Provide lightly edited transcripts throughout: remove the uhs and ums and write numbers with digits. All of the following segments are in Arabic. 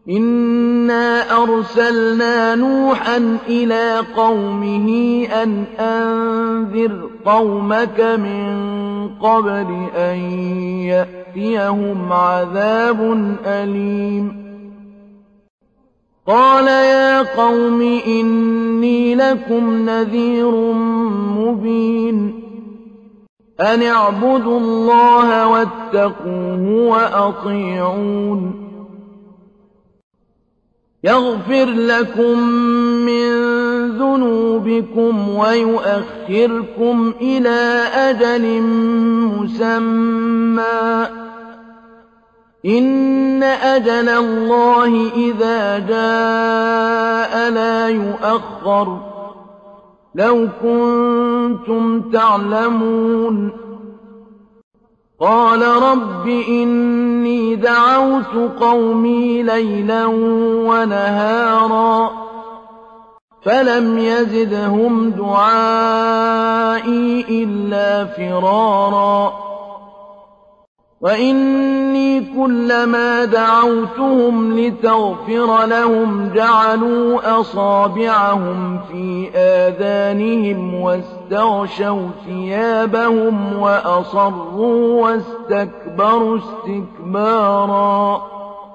إِنَّا أَرْسَلْنَا نُوحًا إِلَىٰ قَوْمِهِ أَنْ أَنذِرْ قَوْمَكَ مِن قَبْلِ أَن يَأْتِيَهُمْ عَذَابٌ أَلِيمٌ قَالَ يَا قَوْمِ إِنِّي لَكُمْ نَذِيرٌ مُّبِينٌ أَنِ اعْبُدُوا اللَّهَ وَاتَّقُوهُ وَأَطِيعُونِ يَغْفِرْ لَكُم مِّن ذُنُوبِكُمْ وَيُؤَخِّرْكُمْ إِلَىٰ أَجَلٍ مُّسَمًّى ۚ إِنَّ أَجَلَ اللَّهِ إِذَا جَاءَ لَا يُؤَخَّرُ ۖ لَوْ كُنتُمْ تَعْلَمُونَ قَالَ رَبِّ إِنِّي دَعَوْتُ قَوْمِي لَيْلًا وَنَهَارًا فَلَمْ يَزِدْهُمْ دُعَائِي إِلَّا فِرَارًا وَإِنِّي كُلَّمَا دَعَوْتُهُمْ لِتَغْفِرَ لَهُمْ جَعَلُوا أَصَابِعَهُمْ فِي آذَانِهِمْ وَاسْتَغْشَوْا ثِيَابَهُمْ وَأَصَرُّوا وَاسْتَكْبَرُوا اسْتِكْبَارًا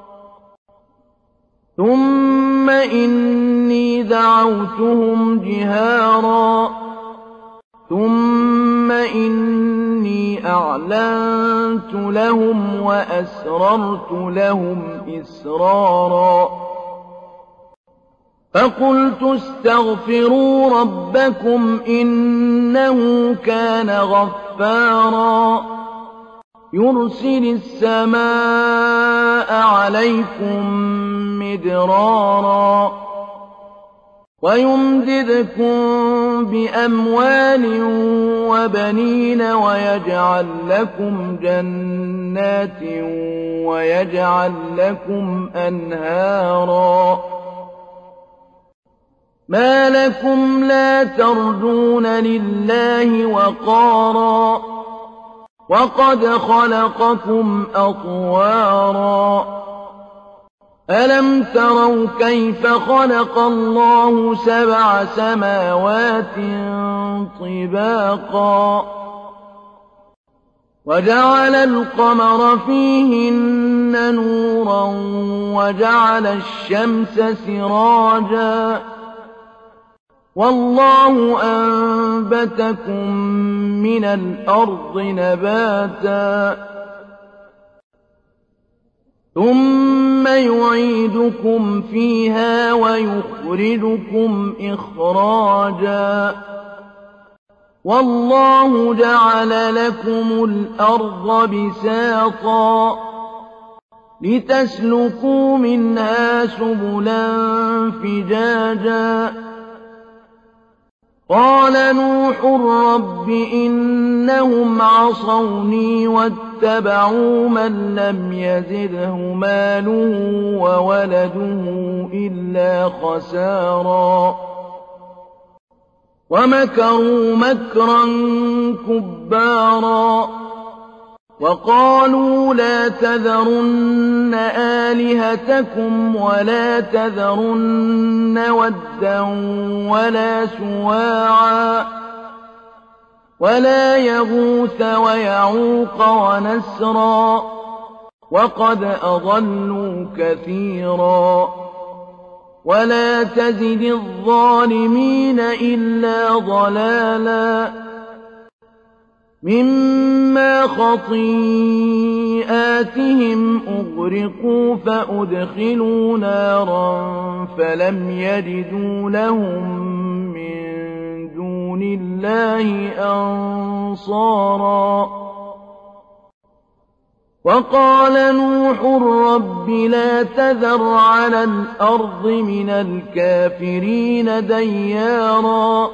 ثُمَّ إِنِّي دَعَوْتُهُمْ جِهَارًا ثُمَّ إِنِّي أَعْلَنتُ لَهُمْ وَأَسْرَرْتُ لَهُمْ إِسْرَارًا فَقُلْتُ اسْتَغْفِرُوا رَبَّكُمْ إِنَّهُ كَانَ غَفَّارًا يُرْسِلِ السَّمَاءَ عَلَيْكُم مِّدْرَارًا وَيُمْدِدْكُم بِأَمْوَالٍ وَبَنِينَ وَيَجْعَل لَّكُمْ جَنَّاتٍ وَيَجْعَل لَّكُمْ أَنْهَارًا مَا لَكُمْ لَا تَرْجُونَ لِلَّهِ وَقَارًا وَقَدْ خَلَقَكُمْ أَطْوَارًا أَلَمْ تَرَوْا كَيْفَ خَلَقَ اللَّهُ سَبْعَ سَمَاوَاتٍ طِبَاقًا وَجَعَلَ الْقَمَرَ فِيهِنَّ نُورًا وَجَعَلَ الشَّمْسَ سِرَاجًا وَاللَّهُ أَنبَتَكُم مِّنَ الْأَرْضِ نَبَاتًا ثُمَّ يُعِيدُكُمْ فِيهَا وَيُخْرِجُكُمْ إِخْرَاجًا وَاللَّهُ جَعَلَ لَكُمُ الْأَرْضَ بِسَاطًا لِّتَسْلُكُوا مِنْهَا سُبُلًا فِجَاجًا قَالَ نُوحٌ رَّبِّ إِنَّهُمْ عَصَوْنِي وَاتَّبَعُوا مَن لَّمْ يَزِدْهُ مَالُهُ وَوَلَدُهُ إِلَّا خَسَارًا وَمَكَرُوا مَكْرًا كُبَّارًا وَقَالُوا لَا تَذَرُنَّ آلِهَتَكُمْ وَلَا تَذَرُنَّ وَدًّا وَلَا سُوَاعًا وَلَا يَغُوثَ وَيَعُوقَ وَنَسْرًا وَقَدْ أَضَلُّوا كَثِيرًا وَلَا تَزِدِ الظَّالِمِينَ إِلَّا ضَلَالًا مِّمَّا خَطِيئَاتِهِمْ أُغْرِقُوا فَأُدْخِلُوا نَارًا فَلَمْ يَجِدُوا لَهُم مِّن دُونِ اللَّهِ أَنصَارًا وَقَالَ نُوحٌ رَّبِّ لَا تَذَرْ عَلَى الْأَرْضِ مِنَ الْكَافِرِينَ دَيَّارًا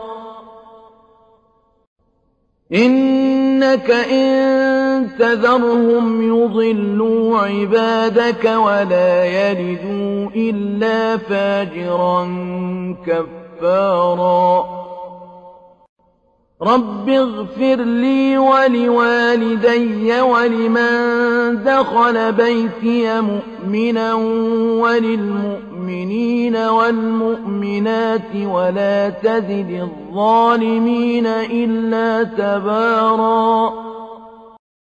إِنَّكَ إِن تَذَرْهُمْ يُضِلُّوا عِبَادَكَ وَلَا يَلِدُوا إِلَّا فَاجِرًا كَفَّارًا رب اغفر لي ولوالدي ولمن دخل بيتي مؤمنا وللمؤمنين والمؤمنات ولا تزد الظالمين إلا تباراً